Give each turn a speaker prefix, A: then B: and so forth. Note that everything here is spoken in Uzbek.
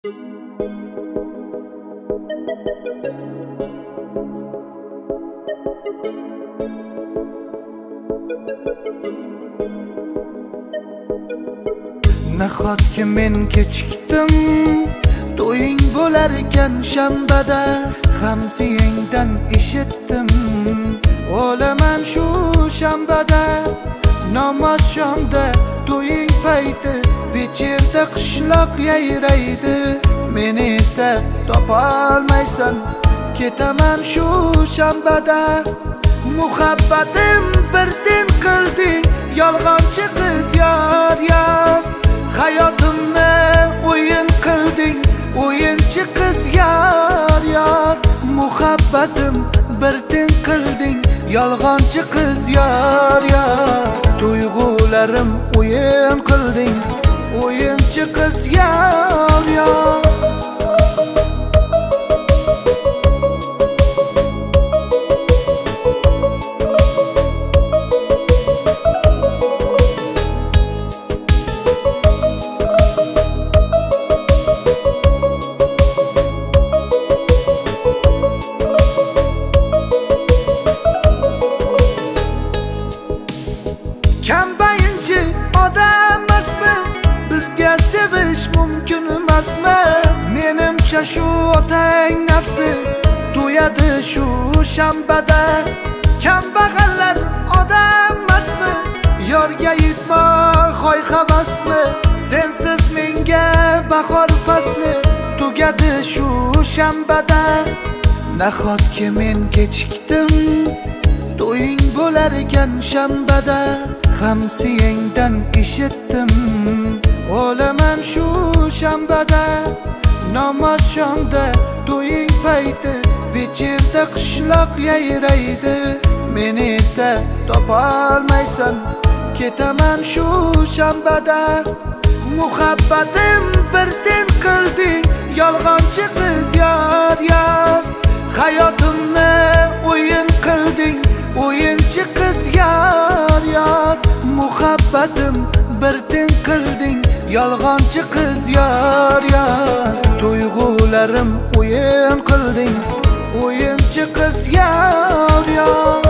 A: Nahotki men kechikdim, to'ying bo'lar ekan shanbada. Hamsiyangdan eshitdim, o'laman shu shanbada. Namoz shomda to'ying payti, becherda qishloq yayraydi. Meni esa topolmaysan, ketaman shu shanbada. Muhabbatim bir tin qilding, yolg'onchi qiz yor yor. Hayotimni o'yin qilding, o'yinchi qiz yor yor. Muhabbatim bir tin qilding, yolg'onchi qiz yor yor. Tuyg'ularim o'yin qilding, o'yinchi qiz yor yor. Kambayinchi odam emasman, bizga sevish mumkin emasmi? Menimcha shu otang nafsi to'yadi shu shanbada. Kambag'allar odam emasmi? Yorga yetma hoy havasmi? Sensiz menga bahor fasli tugadi shu shanbada. Nahotki men kechikdim, to'ying bo'lar ekan shanbada. Hamsiyangdan eshitdim, o'laman shu shanbada. Namoz shomda to'ying payti, becherda qishloq yayraydi. Meni esa topolmaysan, ketaman shu shanbada. Muhabbatim bir tin qilding, yolg'onchi qiz yor yor. Hayotimni o'yin qilding, o'yinchi qiz yor yor. Muhabbatim bir tin qilding, yolg'onchi qiz yor yor. Tuyg'ularim o'yin qilding, o'yinchi qiz yor yor.